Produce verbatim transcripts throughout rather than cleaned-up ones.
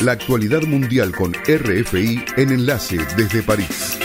La actualidad mundial con R F I en Enlace desde París.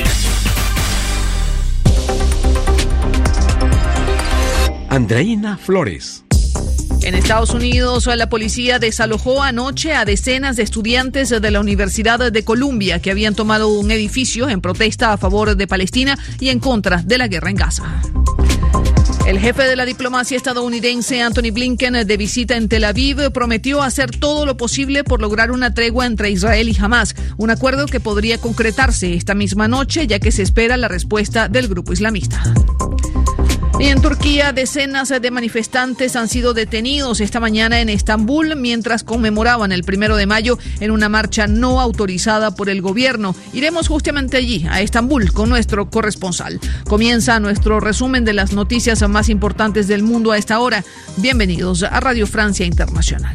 Andreina Flores. En Estados Unidos, la policía desalojó anoche a decenas de estudiantes de la Universidad de Columbia que habían tomado un edificio en protesta a favor de Palestina y en contra de la guerra en Gaza. El jefe de la diplomacia estadounidense, Antony Blinken, de visita en Tel Aviv, prometió hacer todo lo posible por lograr una tregua entre Israel y Hamás, un acuerdo que podría concretarse esta misma noche, ya que se espera la respuesta del grupo islamista. Y en Turquía, decenas de manifestantes han sido detenidos esta mañana en Estambul mientras conmemoraban el primero de mayo en una marcha no autorizada por el gobierno. Iremos justamente allí, a Estambul, con nuestro corresponsal. Comienza nuestro resumen de las noticias más importantes del mundo a esta hora. Bienvenidos a Radio Francia Internacional.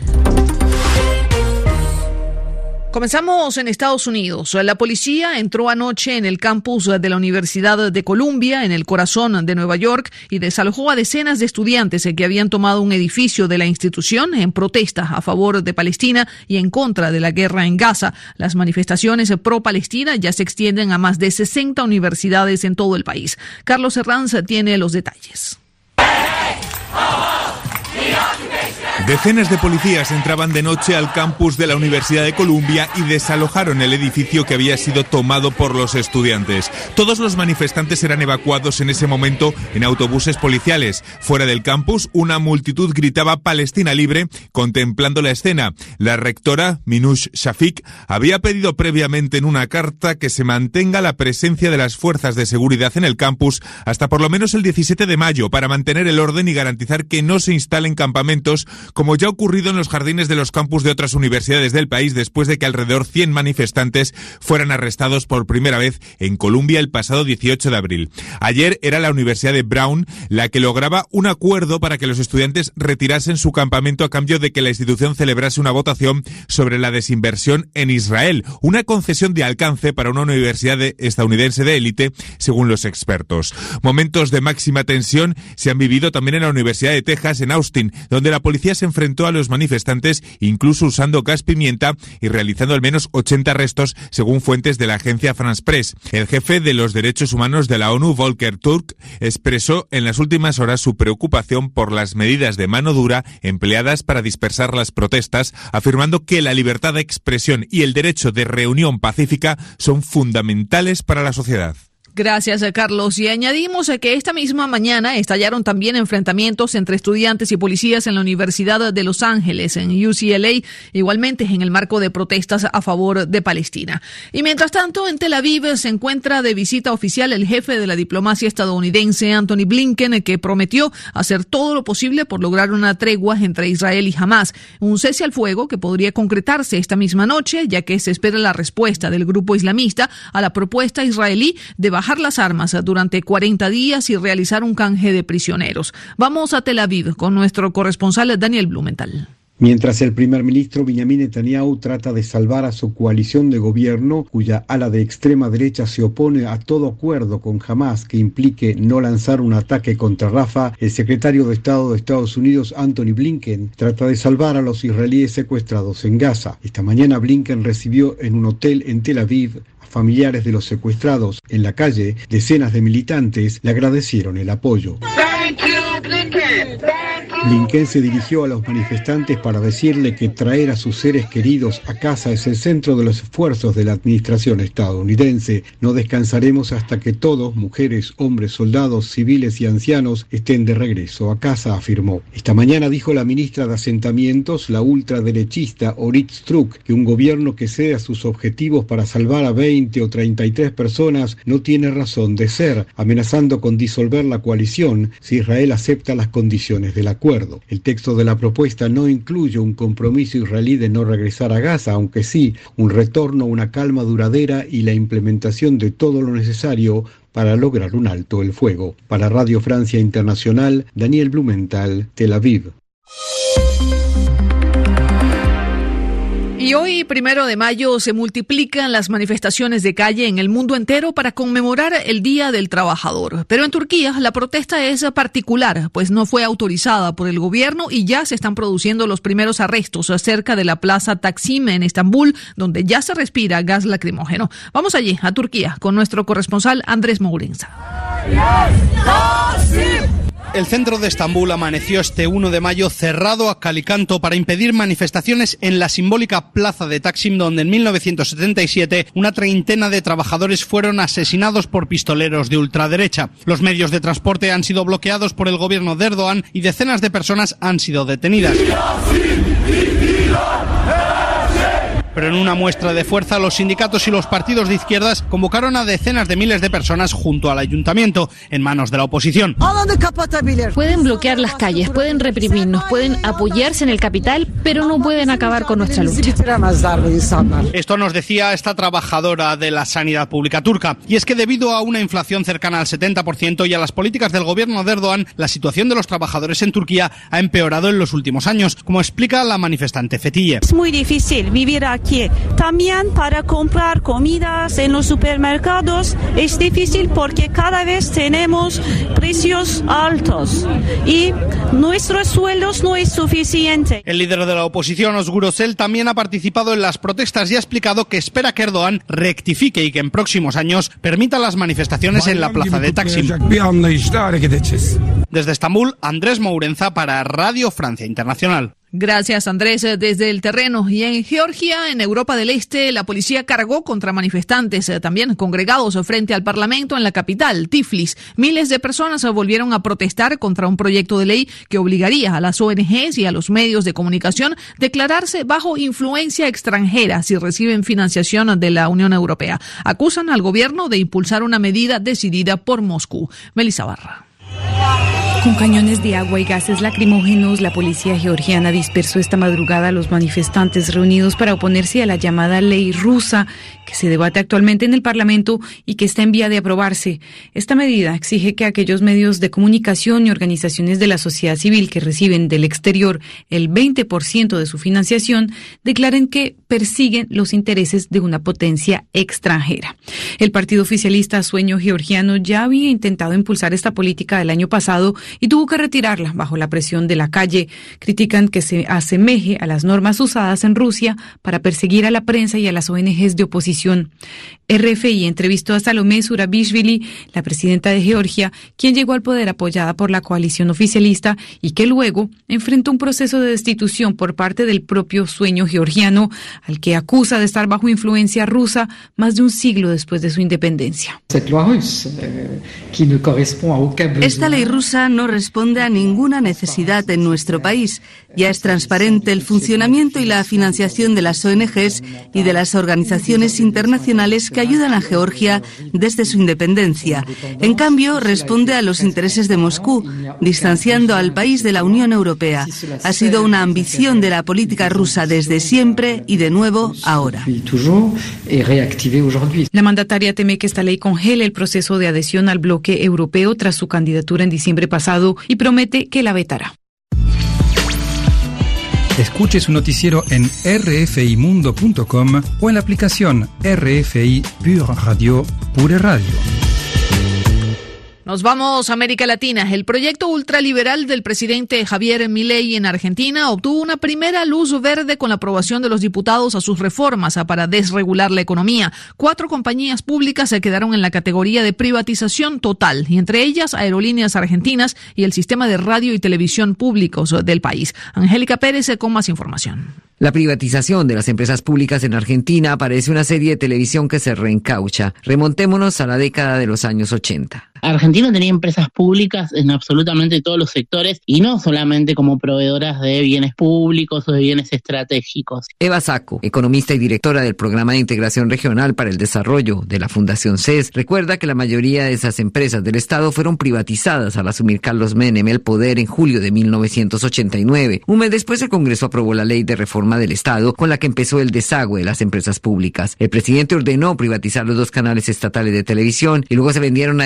Comenzamos en Estados Unidos. La policía entró anoche en el campus de la Universidad de Columbia, en el corazón de Nueva York, y desalojó a decenas de estudiantes que habían tomado un edificio de la institución en protesta a favor de Palestina y en contra de la guerra en Gaza. Las manifestaciones pro-Palestina ya se extienden a más de sesenta universidades en todo el país. Carlos Herranz tiene los detalles. Decenas de policías entraban de noche al campus de la Universidad de Columbia y desalojaron el edificio que había sido tomado por los estudiantes. Todos los manifestantes eran evacuados en ese momento en autobuses policiales. Fuera del campus, una multitud gritaba Palestina libre, contemplando la escena. La rectora, Minouche Shafik, había pedido previamente en una carta que se mantenga la presencia de las fuerzas de seguridad en el campus hasta por lo menos el diecisiete de mayo para mantener el orden y garantizar que no se instalen campamentos, como ya ha ocurrido en los jardines de los campus de otras universidades del país después de que alrededor cien manifestantes fueran arrestados por primera vez en Columbia el pasado dieciocho de abril. Ayer era la Universidad de Brown la que lograba un acuerdo para que los estudiantes retirasen su campamento a cambio de que la institución celebrase una votación sobre la desinversión en Israel, una concesión de alcance para una universidad de, estadounidense de élite, según los expertos. Momentos de máxima tensión se han vivido también en la Universidad de Texas, en Austin, donde la policía se enfrentó a los manifestantes, incluso usando gas pimienta y realizando al menos ochenta arrestos, según fuentes de la agencia France Press. El jefe de los derechos humanos de la ONU, Volker Turk, expresó en las últimas horas su preocupación por las medidas de mano dura empleadas para dispersar las protestas, afirmando que la libertad de expresión y el derecho de reunión pacífica son fundamentales para la sociedad. Gracias, Carlos. Y añadimos que esta misma mañana estallaron también enfrentamientos entre estudiantes y policías en la Universidad de Los Ángeles, en U C L A, igualmente en el marco de protestas a favor de Palestina. Y mientras tanto, en Tel Aviv se encuentra de visita oficial el jefe de la diplomacia estadounidense, Antony Blinken, que prometió hacer todo lo posible por lograr una tregua entre Israel y Hamás, un cese al fuego que podría concretarse esta misma noche, ya que se espera la respuesta del grupo islamista a la propuesta israelí de bajar bajar las armas durante cuarenta días y realizar un canje de prisioneros. Vamos a Tel Aviv con nuestro corresponsal Daniel Blumenthal. Mientras el primer ministro Benjamin Netanyahu trata de salvar a su coalición de gobierno, cuya ala de extrema derecha se opone a todo acuerdo con Hamás que implique no lanzar un ataque contra Rafah, el secretario de Estado de Estados Unidos, Antony Blinken, trata de salvar a los israelíes secuestrados en Gaza. Esta mañana Blinken recibió en un hotel en Tel Aviv a familiares de los secuestrados. En la calle, decenas de militantes le agradecieron el apoyo. Thank you, Blinken. Blinken se dirigió a los manifestantes para decirle que traer a sus seres queridos a casa es el centro de los esfuerzos de la administración estadounidense. No descansaremos hasta que todos, mujeres, hombres, soldados, civiles y ancianos, estén de regreso a casa, afirmó. Esta mañana dijo la ministra de Asentamientos, la ultraderechista Orit Struk, que un gobierno que cede a sus objetivos para salvar a veinte o treinta y tres personas no tiene razón de ser, amenazando con disolver la coalición si Israel acepta las condiciones del acuerdo. El texto de la propuesta no incluye un compromiso israelí de no regresar a Gaza, aunque sí un retorno a una calma duradera y la implementación de todo lo necesario para lograr un alto el fuego. Para Radio Francia Internacional, Daniel Blumenthal, Tel Aviv. Y Y hoy, primero de mayo, se multiplican las manifestaciones de calle en el mundo entero para conmemorar el Día del Trabajador. Pero en Turquía la protesta es particular, pues no fue autorizada por el gobierno y ya se están produciendo los primeros arrestos cerca de la plaza Taksim en Estambul, donde ya se respira gas lacrimógeno. Vamos allí, a Turquía, con nuestro corresponsal Andrés Mourenza. El centro de Estambul amaneció este uno de mayo cerrado a cal y canto para impedir manifestaciones en la simbólica plaza de Taksim, donde en mil novecientos setenta y siete una treintena de trabajadores fueron asesinados por pistoleros de ultraderecha. Los medios de transporte han sido bloqueados por el gobierno de Erdogan y decenas de personas han sido detenidas. Pero en una muestra de fuerza, los sindicatos y los partidos de izquierdas convocaron a decenas de miles de personas junto al ayuntamiento, en manos de la oposición. Pueden bloquear las calles, pueden reprimirnos, pueden apoyarse en el capital, pero no pueden acabar con nuestra lucha. Esto nos decía esta trabajadora de la sanidad pública turca. Y es que debido a una inflación cercana al setenta por ciento y a las políticas del gobierno de Erdogan, la situación de los trabajadores en Turquía ha empeorado en los últimos años, como explica la manifestante Fetiye. Es muy difícil vivir aquí. También para comprar comidas en los supermercados es difícil porque cada vez tenemos precios altos y nuestros sueldos no es suficiente. El líder de la oposición, Özgür Özel, también ha participado en las protestas y ha explicado que espera que Erdogan rectifique y que en próximos años permita las manifestaciones en la plaza de Taksim. Desde Estambul, Andrés Mourenza para Radio Francia Internacional. Gracias, Andrés. Desde el terreno. Y en Georgia, en Europa del Este, la policía cargó contra manifestantes también congregados frente al Parlamento en la capital, Tiflis. Miles de personas volvieron a protestar contra un proyecto de ley que obligaría a las O N Ges y a los medios de comunicación a declararse bajo influencia extranjera si reciben financiación de la Unión Europea. Acusan al gobierno de impulsar una medida decidida por Moscú. Melissa Barra. Con cañones de agua y gases lacrimógenos, la policía georgiana dispersó esta madrugada a los manifestantes reunidos para oponerse a la llamada ley rusa, que se debate actualmente en el Parlamento y que está en vía de aprobarse. Esta medida exige que aquellos medios de comunicación y organizaciones de la sociedad civil que reciben del exterior el veinte por ciento de su financiación declaren que persiguen los intereses de una potencia extranjera. El partido oficialista Sueño Georgiano ya había intentado impulsar esta política el año pasado y tuvo que retirarla bajo la presión de la calle. Critican que se asemeje a las normas usadas en Rusia para perseguir a la prensa y a las O N Ges de oposición. R F I entrevistó a Salomé Zurabishvili, la presidenta de Georgia, quien llegó al poder apoyada por la coalición oficialista y que luego enfrentó un proceso de destitución por parte del propio Sueño Georgiano, al que acusa de estar bajo influencia rusa más de un siglo después de su independencia. Esta ley rusa no responde a ninguna necesidad en nuestro país. Ya es transparente el funcionamiento y la financiación de las O N Ges y de las organizaciones internacionales que ayudan a Georgia desde su independencia. En cambio, responde a los intereses de Moscú, distanciando al país de la Unión Europea. Ha sido una ambición de la política rusa desde siempre y de nuevo ahora. La mandataria teme que esta ley congele el proceso de adhesión al bloque europeo tras su candidatura en diciembre pasado y promete que la vetará. Escuche su noticiero en r f i mundo punto com o en la aplicación R F I Pure Radio Pure Radio. Nos vamos a América Latina. El proyecto ultraliberal del presidente Javier Milei en Argentina obtuvo una primera luz verde con la aprobación de los diputados a sus reformas para desregular la economía. Cuatro compañías públicas se quedaron en la categoría de privatización total, y entre ellas Aerolíneas Argentinas y el sistema de radio y televisión públicos del país. Angélica Pérez con más información. La privatización de las empresas públicas en Argentina parece una serie de televisión que se reencaucha. Remontémonos a la década de los años ochenta. Argentina tenía empresas públicas en absolutamente todos los sectores y no solamente como proveedoras de bienes públicos o de bienes estratégicos. Eva Sacco, economista y directora del Programa de Integración Regional para el Desarrollo de la Fundación C E S, recuerda que la mayoría de esas empresas del Estado fueron privatizadas al asumir Carlos Menem el poder en julio de mil novecientos ochenta y nueve. Un mes después, el Congreso aprobó la Ley de Reforma del Estado, con la que empezó el desagüe de las empresas públicas. El presidente ordenó privatizar los dos canales estatales de televisión y luego se vendieron a Aerolíneas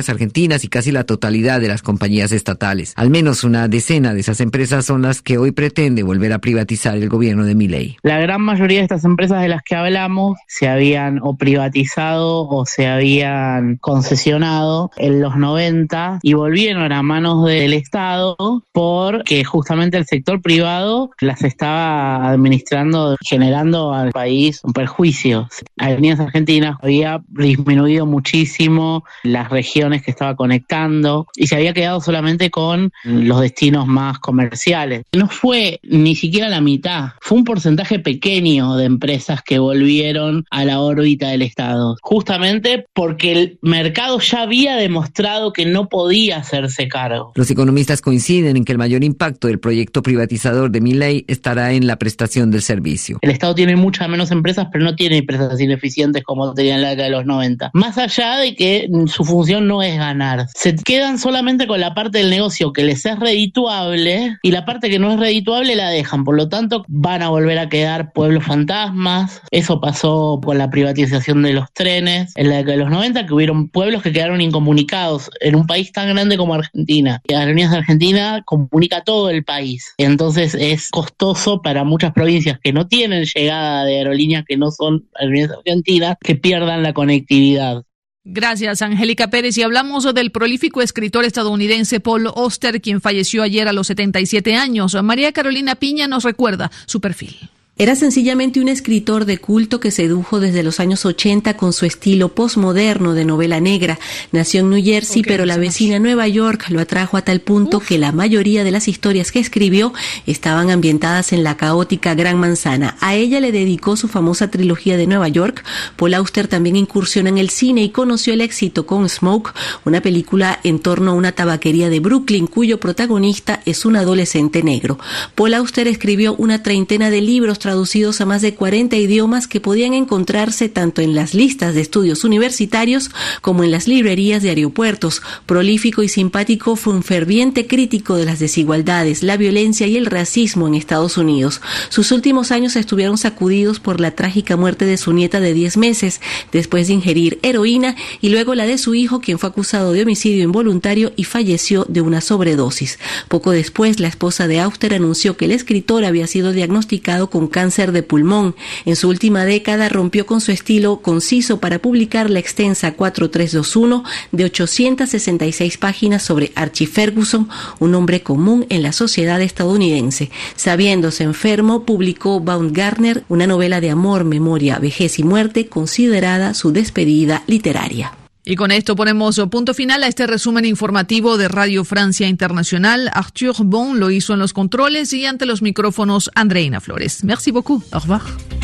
aerolíneas argentinas y casi la totalidad de las compañías estatales. Al menos una decena de esas empresas son las que hoy pretende volver a privatizar el gobierno de Milei. La gran mayoría de estas empresas de las que hablamos se habían o privatizado o se habían concesionado en los noventa y volvieron a manos del Estado porque justamente el sector privado las estaba administrando, generando al país un perjuicio. Aerolíneas Argentinas había disminuido muchísimo las regiones que estaba conectando y se había quedado solamente con los destinos más comerciales. No fue ni siquiera la mitad, fue un porcentaje pequeño de empresas que volvieron a la órbita del Estado, justamente porque el mercado ya había demostrado que no podía hacerse cargo. Los economistas coinciden en que el mayor impacto del proyecto privatizador de Milei estará en la prestación del servicio. El Estado tiene muchas menos empresas, pero no tiene empresas ineficientes como tenía en la década de los noventa. Más allá de que su función no es ganar, se quedan solamente con la parte del negocio que les es redituable y la parte que no es redituable la dejan. Por lo tanto, van a volver a quedar pueblos fantasmas. Eso pasó con la privatización de los trenes en la década de los noventa, que hubieron pueblos que quedaron incomunicados en un país tan grande como Argentina. Y Aerolíneas de Argentina comunica todo el país. Entonces es costoso para muchas provincias que no tienen llegada de aerolíneas que no son Aerolíneas Argentinas que pierdan la conectividad. Gracias, Angélica Pérez. Y hablamos del prolífico escritor estadounidense Paul Auster, quien falleció ayer a los setenta y siete años. María Carolina Piña nos recuerda su perfil. Era sencillamente un escritor de culto que sedujo desde los años ochenta con su estilo postmoderno de novela negra. Nació en New Jersey, okay, pero la vecina Nueva York lo atrajo a tal punto Uf. que la mayoría de las historias que escribió estaban ambientadas en la caótica Gran Manzana. A ella le dedicó su famosa trilogía de Nueva York. Paul Auster también incursionó en el cine y conoció el éxito con Smoke, una película en torno a una tabaquería de Brooklyn cuyo protagonista es un adolescente negro. Paul Auster escribió una treintena de libros traducidos a más de cuarenta idiomas que podían encontrarse tanto en las listas de estudios universitarios como en las librerías de aeropuertos. Prolífico y simpático, fue un ferviente crítico de las desigualdades, la violencia y el racismo en Estados Unidos. Sus últimos años estuvieron sacudidos por la trágica muerte de su nieta de diez meses, después de ingerir heroína, y luego la de su hijo, quien fue acusado de homicidio involuntario y falleció de una sobredosis. Poco después, la esposa de Auster anunció que el escritor había sido diagnosticado con cáncer de pulmón. En su última década rompió con su estilo conciso para publicar la extensa cuatro tres dos uno de ochocientas sesenta y seis páginas sobre Archie Ferguson, un hombre común en la sociedad estadounidense. Sabiéndose enfermo, publicó Baumgartner, una novela de amor, memoria, vejez y muerte, considerada su despedida literaria. Y con esto ponemos punto final a este resumen informativo de Radio Francia Internacional. Arthur Bon lo hizo en los controles y ante los micrófonos Andreina Flores. Merci beaucoup. Au revoir.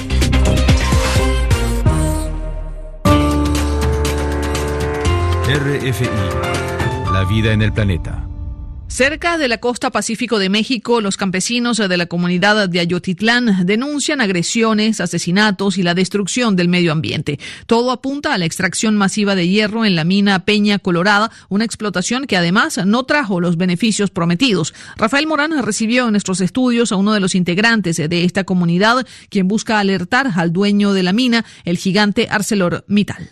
R F I, la vida en el planeta. Cerca de la costa pacífico de México, los campesinos de la comunidad de Ayotitlán denuncian agresiones, asesinatos y la destrucción del medio ambiente. Todo apunta a la extracción masiva de hierro en la mina Peña Colorada, una explotación que además no trajo los beneficios prometidos. Rafael Morán recibió en nuestros estudios a uno de los integrantes de esta comunidad, quien busca alertar al dueño de la mina, el gigante ArcelorMittal.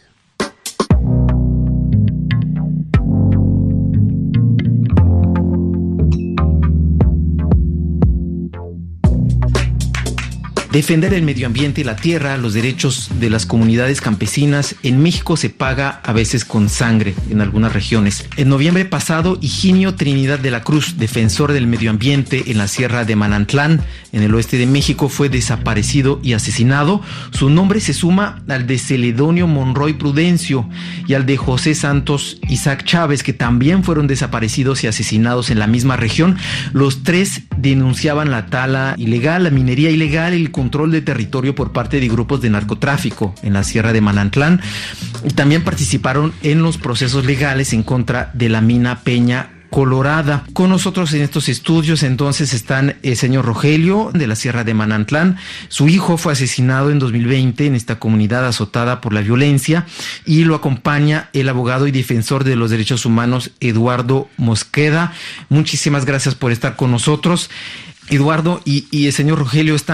Defender el medio ambiente y la tierra, los derechos de las comunidades campesinas, en México se paga a veces con sangre en algunas regiones. En noviembre pasado, Higinio Trinidad de la Cruz, defensor del medio ambiente en la Sierra de Manantlán, en el oeste de México, fue desaparecido y asesinado. Su nombre se suma al de Celedonio Monroy Prudencio y al de José Santos Isaac Chávez, que también fueron desaparecidos y asesinados en la misma región. Los tres denunciaban la tala ilegal, la minería ilegal, el control de territorio por parte de grupos de narcotráfico en la Sierra de Manantlán. También participaron en los procesos legales en contra de la mina Peña Colorada. Con nosotros en estos estudios entonces están el señor Rogelio de la Sierra de Manantlán. Su hijo fue asesinado en dos mil veinte en esta comunidad azotada por la violencia, y lo acompaña el abogado y defensor de los derechos humanos Eduardo Mosqueda. Muchísimas gracias por estar con nosotros, Eduardo. Y, y el señor Rogelio, están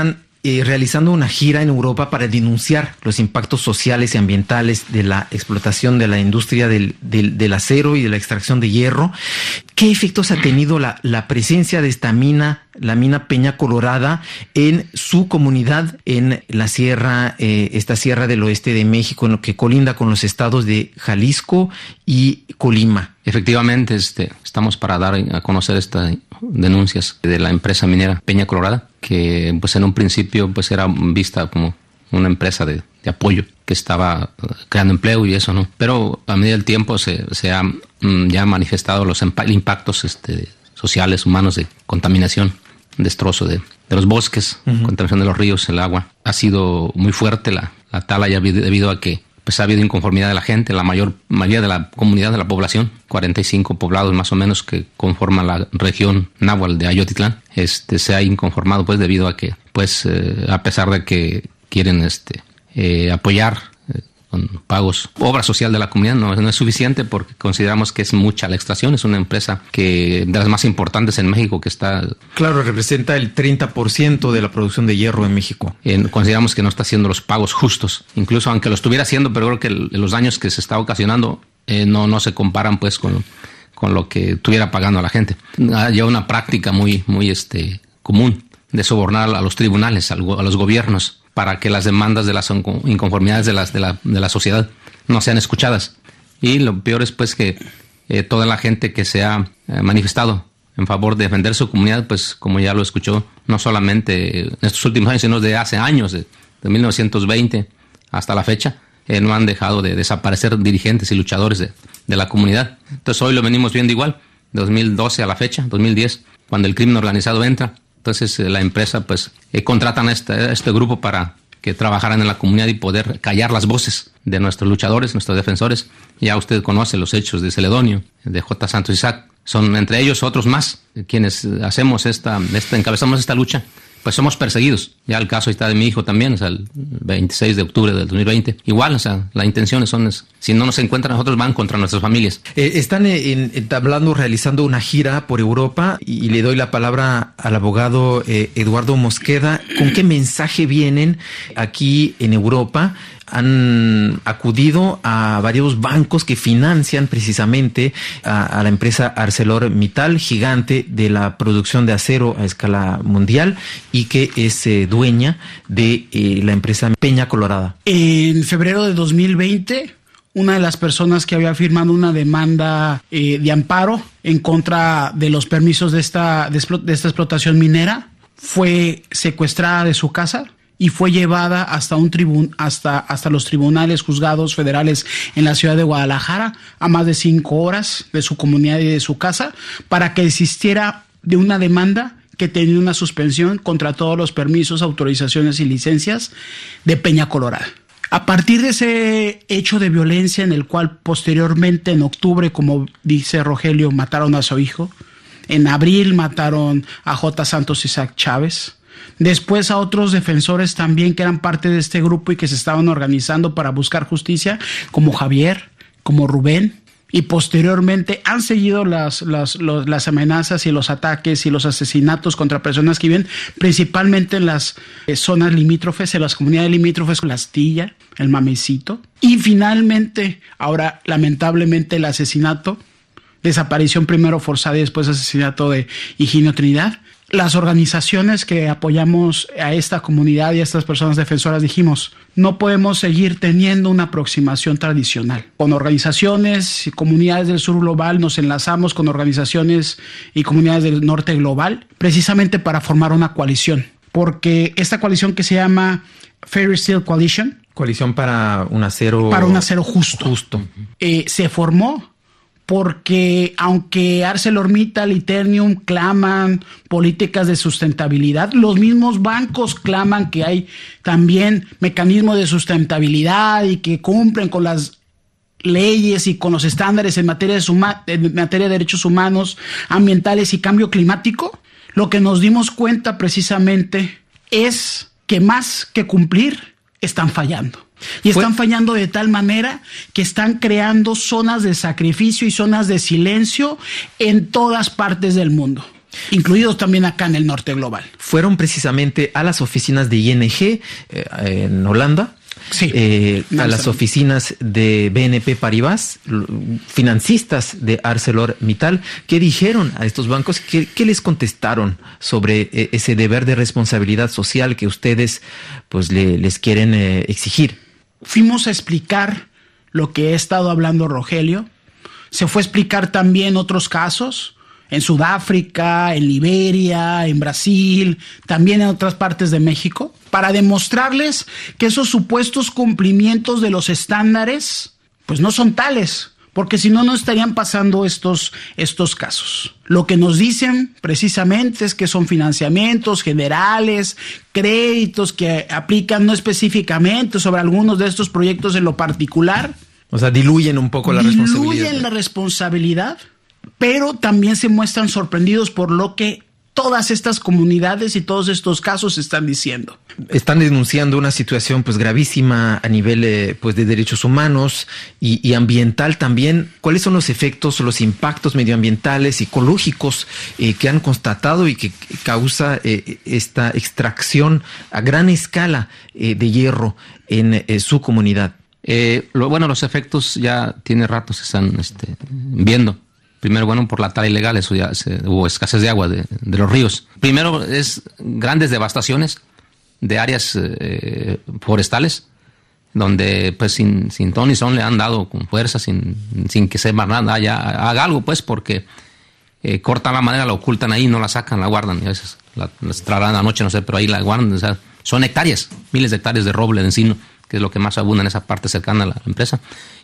eh, realizando una gira en Europa para denunciar los impactos sociales y ambientales de la explotación de la industria del, del, del acero y de la extracción de hierro. ¿Qué efectos ha tenido la, la presencia de esta mina, la mina Peña Colorada, en su comunidad en la sierra, eh, esta sierra del oeste de México, en lo que colinda con los estados de Jalisco y Colima? Efectivamente, este, estamos para dar a conocer estas denuncias de la empresa minera Peña Colorada, que pues en un principio pues era vista como una empresa de, de apoyo que estaba creando empleo y eso, ¿no? Pero a medida del tiempo se, se han mm, ya manifestado los impactos este, sociales, humanos, de contaminación, destrozo de, de los bosques, uh-huh. contaminación de los ríos, el agua. Ha sido muy fuerte la, la tala ya debido a que pues ha habido inconformidad de la gente, la mayor mayoría de la comunidad, de la población, cuarenta y cinco poblados más o menos que conforman la región náhuatl de Ayotitlán, este, se ha inconformado pues debido a que, pues eh, a pesar de que quieren este eh, apoyar eh, con pagos, obra social de la comunidad, no, no es suficiente porque consideramos que es mucha la extracción, es una empresa que de las más importantes en México que está... Claro, representa el treinta por ciento de la producción de hierro en México. Eh, consideramos que no está haciendo los pagos justos, incluso aunque lo estuviera haciendo, pero creo que el, los daños que se está ocasionando eh, no, no se comparan pues con, con lo que estuviera pagando a la gente. Hay una práctica muy, muy este, común de sobornar a los tribunales, a los gobiernos, para que las demandas de las inconformidades de, las, de, la, de la sociedad no sean escuchadas. Y lo peor es pues que eh, toda la gente que se ha eh, manifestado en favor de defender su comunidad, pues como ya lo escuchó, no solamente en estos últimos años, sino de hace años, de, de mil novecientos veinte hasta la fecha, eh, no han dejado de desaparecer dirigentes y luchadores de, de la comunidad. Entonces hoy lo venimos viendo igual, de dos mil doce a la fecha, dos mil diez, cuando el crimen organizado entra. Entonces eh, la empresa pues eh, contratan a este, este grupo para que trabajaran en la comunidad y poder callar las voces de nuestros luchadores, nuestros defensores. Ya usted conoce los hechos de Celedonio, de J. Santos Isaac. Son entre ellos otros más quienes hacemos esta, esta, encabezamos esta lucha. Pues somos perseguidos. Ya el caso está de mi hijo también, o sea, el veintiséis de octubre del dos mil veinte. Igual, o sea, las intenciones son, es, si no nos encuentran nosotros, van contra nuestras familias. Eh, están en, en, hablando, realizando una gira por Europa y, y le doy la palabra al abogado eh, Eduardo Mosqueda. ¿Con qué mensaje vienen aquí en Europa? Han acudido a varios bancos que financian precisamente a, a la empresa ArcelorMittal, gigante de la producción de acero a escala mundial y que es eh, dueña de eh, la empresa Peña Colorada. En febrero de dos mil veinte, una de las personas que había firmado una demanda eh, de amparo en contra de los permisos de esta, de, de esta explotación minera fue secuestrada de su casa y fue llevada hasta un tribun hasta hasta los tribunales juzgados federales en la ciudad de Guadalajara a más de cinco horas de su comunidad y de su casa para que desistiera de una demanda que tenía una suspensión contra todos los permisos, autorizaciones y licencias de Peña Colorada. A partir de ese hecho de violencia en el cual posteriormente en octubre, como dice Rogelio, mataron a su hijo, en abril mataron a J. Santos Isaac Chávez, después a otros defensores también que eran parte de este grupo y que se estaban organizando para buscar justicia, como Javier, como Rubén, y posteriormente han seguido las, las, los, las amenazas y los ataques y los asesinatos contra personas que viven principalmente en las eh, zonas limítrofes, en las comunidades limítrofes, La Astilla, El Mamecito, y finalmente, ahora lamentablemente el asesinato, desaparición primero forzada y después asesinato de Higinio Trinidad. Las organizaciones que apoyamos a esta comunidad y a estas personas defensoras dijimos, no podemos seguir teniendo una aproximación tradicional. Con organizaciones y comunidades del sur global nos enlazamos con organizaciones y comunidades del norte global, precisamente para formar una coalición. Porque esta coalición que se llama Fair Steel Coalition, coalición para un acero, para un acero justo, justo. Eh, se formó porque aunque ArcelorMittal y Ternium claman políticas de sustentabilidad, los mismos bancos claman que hay también mecanismos de sustentabilidad y que cumplen con las leyes y con los estándares en materia de, suma, en materia de derechos humanos, ambientales y cambio climático. Lo que nos dimos cuenta precisamente es que más que cumplir, están fallando. Y están fallando de tal manera que están creando zonas de sacrificio y zonas de silencio en todas partes del mundo. incluidos también acá en el norte global. Fueron precisamente a las oficinas de I N G eh, en Holanda. Sí, eh, a las oficinas de B N P Paribas, financistas de ArcelorMittal. ¿Qué dijeron a estos bancos? ¿Qué, qué les contestaron sobre eh, ese deber de responsabilidad social que ustedes pues le, les quieren eh, exigir? Fuimos a explicar lo que he estado hablando Rogelio. Se fue a explicar también otros casos en Sudáfrica, en Liberia, en Brasil, también en otras partes de México, para demostrarles que esos supuestos cumplimientos de los estándares pues no son tales, porque si no, no estarían pasando estos, estos casos. Lo que nos dicen precisamente es que son financiamientos generales, créditos que aplican no específicamente sobre algunos de estos proyectos en lo particular. O sea, diluyen un poco la diluyen responsabilidad. Diluyen la responsabilidad, pero también se muestran sorprendidos por lo que todas estas comunidades y todos estos casos están diciendo. Están denunciando una situación pues gravísima a nivel eh, pues de derechos humanos y, y ambiental también. ¿Cuáles son los efectos, los impactos medioambientales, ecológicos eh, que han constatado y que causa eh, esta extracción a gran escala eh, de hierro en eh, su comunidad? Eh, lo, bueno, los efectos ya tiene rato se están este, viendo. Primero, bueno, por la tala ilegal, eso ya se, hubo escasez de agua de, de los ríos. Primero es grandes devastaciones de áreas eh, forestales, donde pues sin, sin ton ni son le han dado con fuerza, sin, sin que sepa nada, haya, haga algo pues, porque eh, cortan la madera, la ocultan ahí, no la sacan, la guardan, y a veces la, la traerán a la noche, no sé, pero ahí la guardan. O sea, son hectáreas, miles de hectáreas de roble, de encino, que es lo que más abunda en esa parte cercana a la empresa.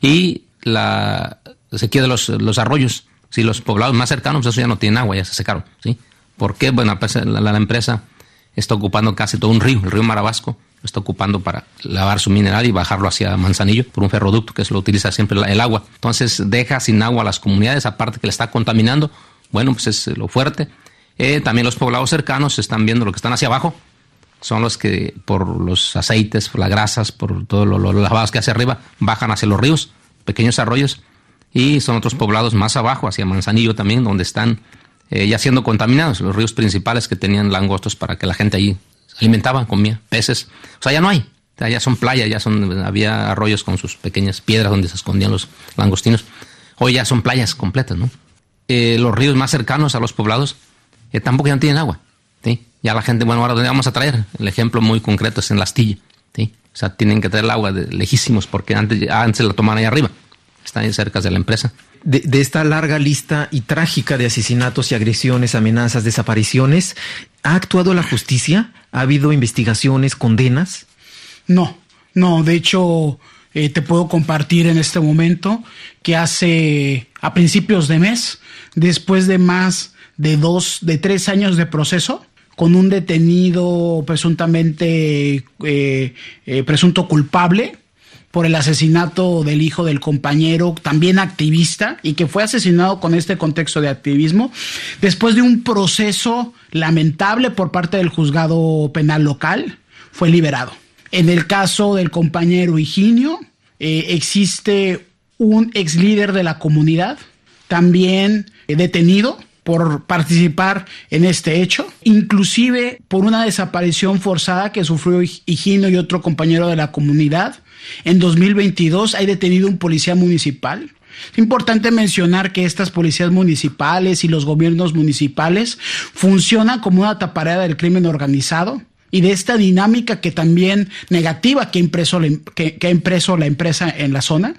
Y la sequía de los, los arroyos. Si los poblados más cercanos, pues eso ya no tienen agua, ya se secaron, ¿sí? ¿Por qué? Bueno, pues la, la empresa está ocupando casi todo un río, el río Marabasco, lo está ocupando para lavar su mineral y bajarlo hacia Manzanillo por un ferroducto, que eso lo utiliza siempre el, el agua. Entonces deja sin agua a las comunidades, aparte que le está contaminando. Bueno, pues es lo fuerte. Eh, también los poblados cercanos están viendo lo que están hacia abajo. Son los que por los aceites, por las grasas, por todos los lo, lo lavados que hace arriba, bajan hacia los ríos, pequeños arroyos. Y son otros poblados más abajo, hacia Manzanillo también, donde están eh, ya siendo contaminados. Los ríos principales que tenían langostos para que la gente allí se alimentaba, comía peces. O sea, ya no hay. O sea, ya son playas, ya son, había arroyos con sus pequeñas piedras donde se escondían los langostinos. Hoy ya son playas completas, ¿no? Eh, los ríos más cercanos a los poblados eh, tampoco ya no tienen agua, ¿sí? Ya la gente, bueno, ahora ¿dónde vamos a traer? El ejemplo muy concreto es en la Astilla, ¿sí? O sea, tienen que traer el agua de lejísimos porque antes, antes la tomaban ahí arriba. Están ahí cerca de la empresa. De, de esta larga lista y trágica de asesinatos y agresiones, amenazas, desapariciones, ¿ha actuado la justicia? ¿Ha habido investigaciones, condenas? No, no, de hecho eh, te puedo compartir en este momento que hace a principios de mes, después de más de dos, de tres años de proceso, con un detenido presuntamente eh, eh, presunto culpable por el asesinato del hijo del compañero, también activista, y que fue asesinado con este contexto de activismo, después de un proceso lamentable por parte del juzgado penal local, fue liberado. En el caso del compañero Higinio, eh, existe un ex líder de la comunidad, también eh, detenido por participar en este hecho, inclusive por una desaparición forzada que sufrió Higinio y otro compañero de la comunidad. En dos mil veintidós hay detenido un policía municipal. Es importante mencionar que estas policías municipales y los gobiernos municipales funcionan como una taparera del crimen organizado y de esta dinámica que también negativa que ha impreso la, que, que ha impreso la empresa en la zona.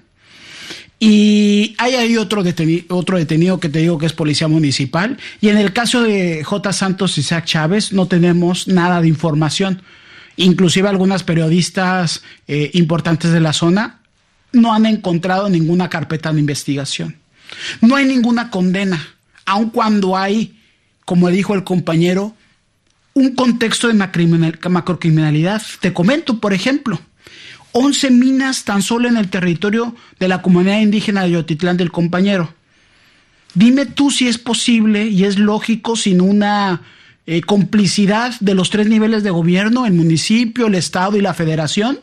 Y hay ahí otro detenido, otro detenido que te digo que es policía municipal. Y en el caso de J. Santos y Isaac Chávez no tenemos nada de información. Inclusive algunas periodistas eh, importantes de la zona no han encontrado ninguna carpeta de investigación. No hay ninguna condena, aun cuando hay, como dijo el compañero, un contexto de macrocriminalidad. Te comento, por ejemplo, once minas tan solo en el territorio de la comunidad indígena de Yotitlán del compañero. Dime tú si es posible y es lógico sin una eh, complicidad de los tres niveles de gobierno, el municipio, el estado y la federación,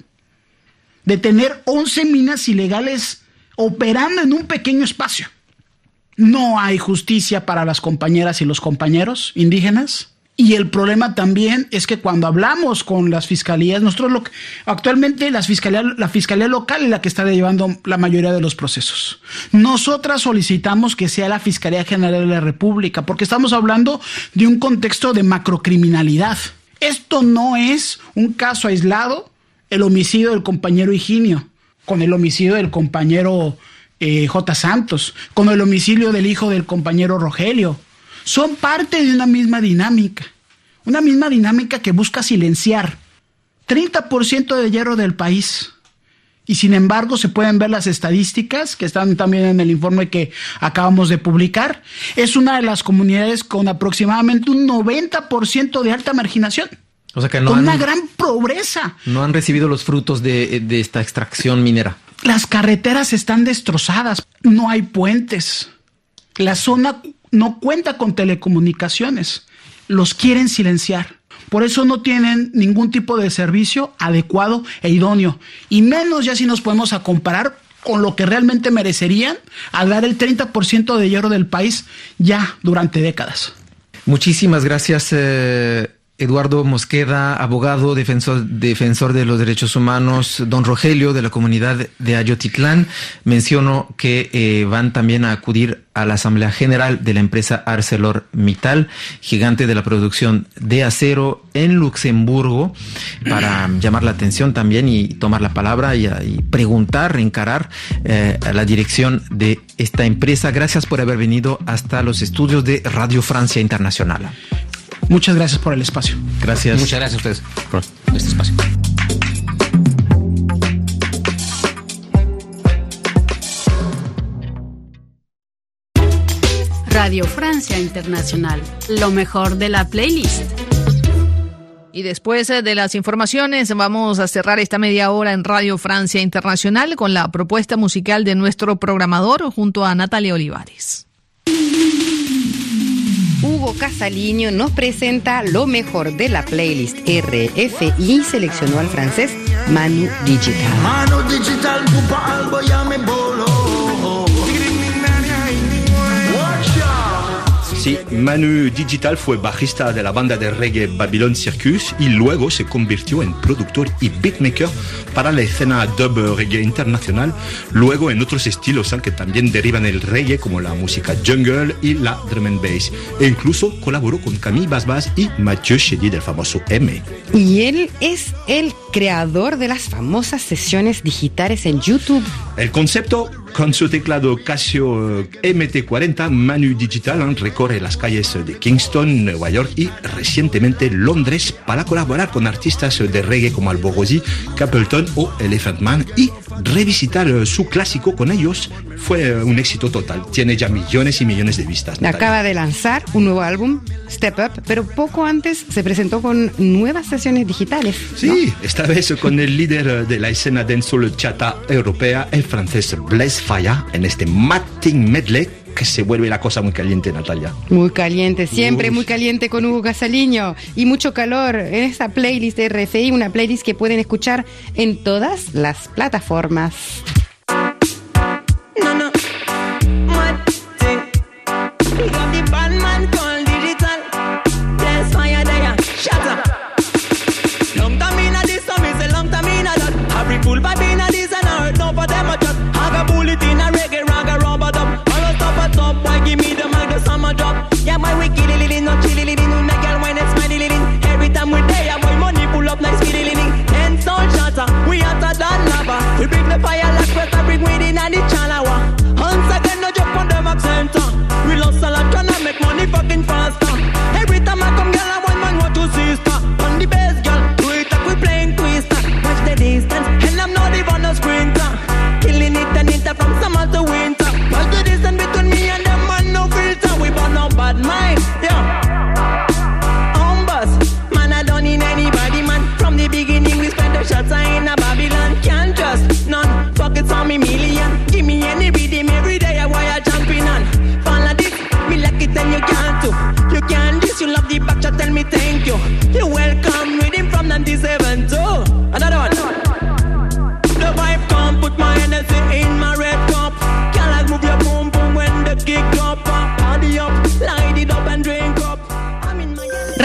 de tener once minas ilegales operando en un pequeño espacio. no hay justicia para las compañeras y los compañeros indígenas. Y el problema también es que cuando hablamos con las fiscalías, nosotros lo que, actualmente las fiscalía, la fiscalía local es la que está llevando la mayoría de los procesos. Nosotras solicitamos que sea la Fiscalía General de la República, porque estamos hablando de un contexto de macrocriminalidad. Esto no es un caso aislado, el homicidio del compañero Higinio, con el homicidio del compañero eh, J. Santos, con el homicidio del hijo del compañero Rogelio. Son parte de una misma dinámica, una misma dinámica que busca silenciar treinta por ciento de hierro del país. Y sin embargo se pueden ver las estadísticas que están también en el informe que acabamos de publicar. Es una de las comunidades con aproximadamente un noventa por ciento de alta marginación. O sea que no con han, una gran pobreza. No han recibido los frutos de, de esta extracción minera. Las carreteras están destrozadas, no hay puentes. La zona no cuenta con telecomunicaciones, los quieren silenciar. Por eso no tienen ningún tipo de servicio adecuado e idóneo. Y menos ya si nos podemos a comparar con lo que realmente merecerían al dar el treinta por ciento de hierro del país ya durante décadas. Muchísimas gracias, eh, Eduardo Mosqueda, abogado, defensor, defensor de los derechos humanos. Don Rogelio, de la comunidad de Ayotitlán, mencionó que eh, van también a acudir a la Asamblea General de la empresa ArcelorMittal, gigante de la producción de acero en Luxemburgo, para llamar la atención también y tomar la palabra y, y preguntar, encarar eh, a la dirección de esta empresa. Gracias por haber venido hasta los estudios de Radio Francia Internacional. Muchas gracias por el espacio. Gracias. Muchas gracias a ustedes por este espacio. Radio Francia Internacional, lo mejor de la playlist. Y después de las informaciones vamos a cerrar esta media hora en Radio Francia Internacional con la propuesta musical de nuestro programador junto a Natalia Olivares. Hugo Casaliño nos presenta lo mejor de la playlist. R F I seleccionó al francés Manu Digital. Manu Digital, Sí, Manu Digital fue bajista de la banda de reggae Babylon Circus y luego se convirtió en productor y beatmaker para la escena dub reggae internacional, luego en otros estilos que también derivan el reggae como la música jungle y la drum and bass, e incluso colaboró con Camille Basbas y Mathieu Chédid del famoso M. Y él es el creador de las famosas sesiones digitales en YouTube. El concepto, con su teclado Casio M T cuarenta, Manu Digital recorre las calles de Kingston, Nueva York y recientemente Londres para colaborar con artistas de reggae como Alborosi, Capleton o Elephant Man y revisitar su clásico con ellos. Fue un éxito total, tiene ya millones y millones de vistas. Natalia. Acaba de lanzar un nuevo álbum, Step Up, pero poco antes se presentó con nuevas sesiones digitales, ¿no? Sí, esta vez con el líder de la escena dancehall chata europea, el francés Blaise Faya, en este Matting Medley, que se vuelve la cosa muy caliente, Natalia. Muy caliente, siempre Uy. muy caliente con Hugo Casaliño. Y mucho calor en esta playlist de R F I, una playlist que pueden escuchar en todas las plataformas. No, no. Matting. We got the bad man called Digital. Blaise Faya there, shut up. Long time in a this, so me say long time in a that. Every fool vibe in a this and I heard no for them a chat. I got bullet in a reggae, raga, rubber dub. Top, boy, give me the mic, the summer drop. Yeah, boy, we kill it, no chill it, no make girl wine and smile it. Every time we there, boy, money pull up like speedy living. And soul shatter, we hotter than lava. We bring the fire like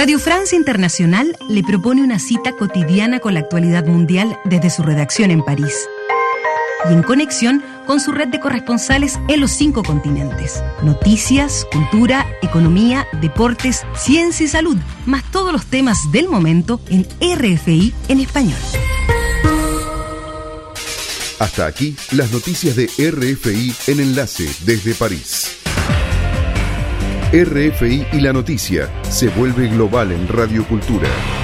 Radio Francia Internacional le propone una cita cotidiana con la actualidad mundial desde su redacción en París y en conexión con su red de corresponsales en los cinco continentes. Noticias, cultura, economía, deportes, ciencia y salud, más todos los temas del momento en R F I en español. Hasta aquí las noticias de R F I en Enlace desde París. R F I y la noticia se vuelve global en Radio Cultura.